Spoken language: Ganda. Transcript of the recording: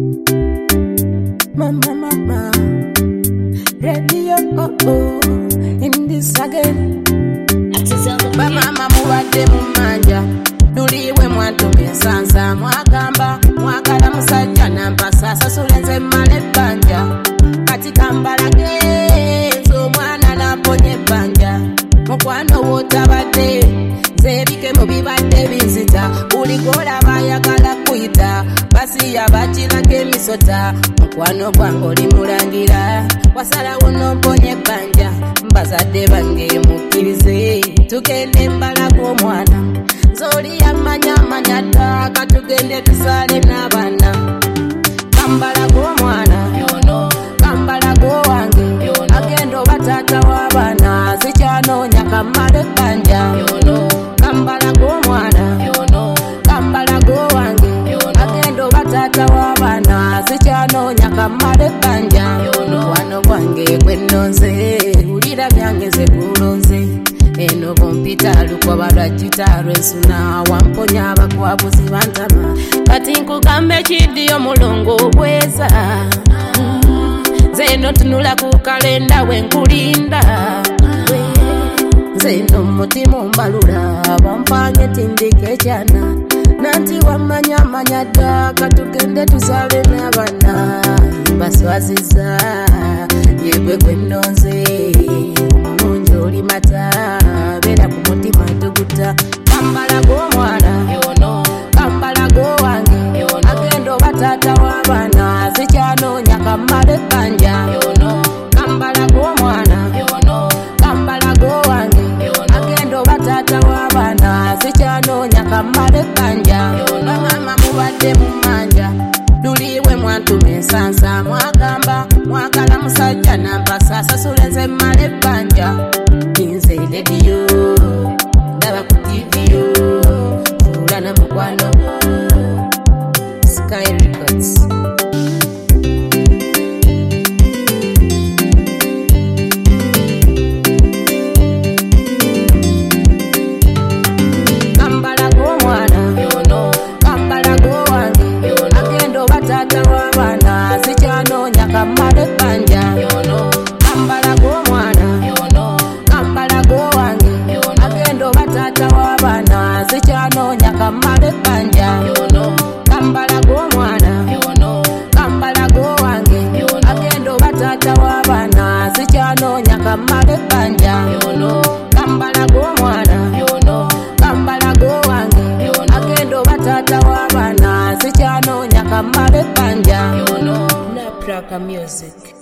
Mama, radio in this again. Mama muwadde mumanja tuliwe mwantumye sansa mwagamba mwagala musajja nampasa sasula nze mmala ebbanja kati kambalage omwana namponye ebbanja mukwano wootabadde zeebike mu bibadde bizita buli gw'olaba ayagala kuyita basiya bakirako emisota mukwano gwange oli mulangira wasalawo nomponye ebbanja bazadde bange mukkirize tugende mbalaga omwana zoli yamanya dda katugende tusale n'abaana kambalaga omwana kambalaga owange agenda oba taata w'abaana zikyanoonya kammala ebbanja kambalaga omwana kambalaga owange agenda oba taata w'abaana zikyanoonya kammala ebbanja mukwano gwange gwe nnonze ulira byange ze gulonze eno bompita lukoba lwa gita lwensuna wamponya abakwabuzi bantama kati nkugamba ekiddiyo mulongo obweza nze no tunula ku kalenda wenkulinda nze no mutima ombalula bampanye tindika ekyana nanti wamanya dda katugende tusale n'abaana baswaziza yegwe gwe nnonze omulungi oli mata beera ku mutima tuguta kambalaga omwana kambalaga owange agenda oba taata w'abaana zikyanoonya kammala ebbanja kambalaga omwana kambalaga owange agenda oba taata w'abaana zikyanoonya kammala ebbanja bamama mubadde mumanja tuliwe mwantuma ensansa mwagamba mwagala musajja nampasa sasula nze mmala ebbanja nze rediyo ndaba ku tiviyo tuula na mukwano Sky Records. Kambalaga omwana kambalaga owange agenda oba taata w'abaana zikyanoonya kammala ebbanja kambalaga omwana kambalaga owange agenda oba taata w'abaana zikyanoonya kammala ebbanja kambalaga omwana kambalaga owange agenda oba taata w'abaana zikyanoonya kammala ebbanja kambalaga omwana kambalaga owange agenda oba taata w'abaana zikyanoonya kammala ebbanja Napraka Music.